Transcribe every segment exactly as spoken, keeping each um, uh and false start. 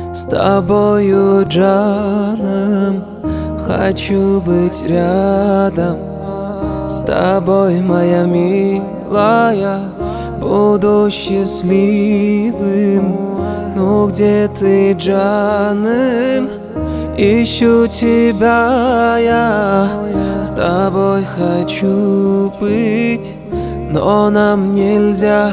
С тобою, Джаном, хочу быть рядом. С тобой, моя милая, буду счастливым. Ну где ты, Джаным? Ищу тебя я. С тобой хочу быть, но нам нельзя.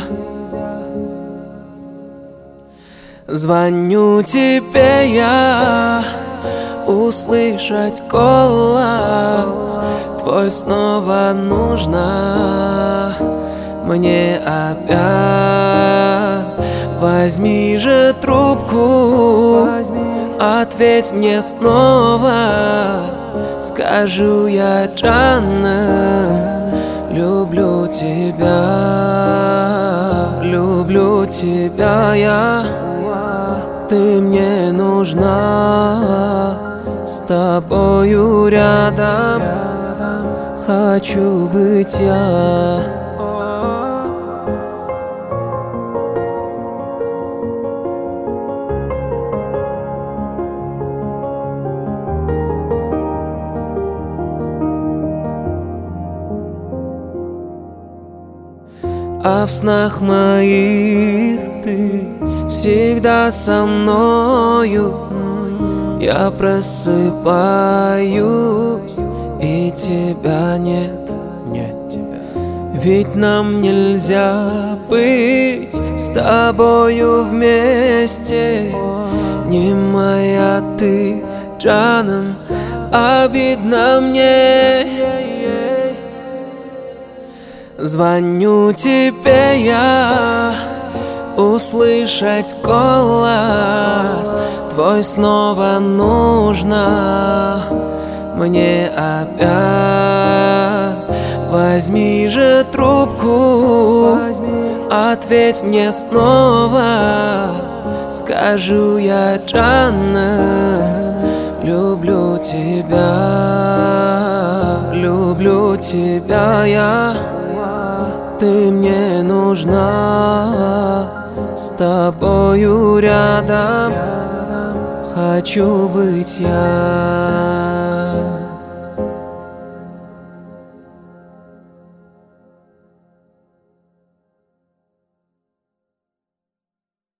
Звоню тебе я, услышать голос твой снова нужно мне опять. Возьми же трубку, ответь мне снова. Скажу я, Джаном, люблю тебя, люблю тебя я. Ты мне нужна, с тобою рядом хочу быть я. А в снах моих ты всегда со мною. Я просыпаюсь, и тебя нет. Нет тебя. Ведь нам нельзя быть с тобою вместе. Не моя ты, Джаном, обидно мне. Звоню тебе я, услышать голос твой снова нужно мне опять. Возьми же трубку, ответь мне снова. Скажу я, Джаном, люблю тебя, люблю тебя я. Ты мне нужна, с тобою рядом хочу быть я.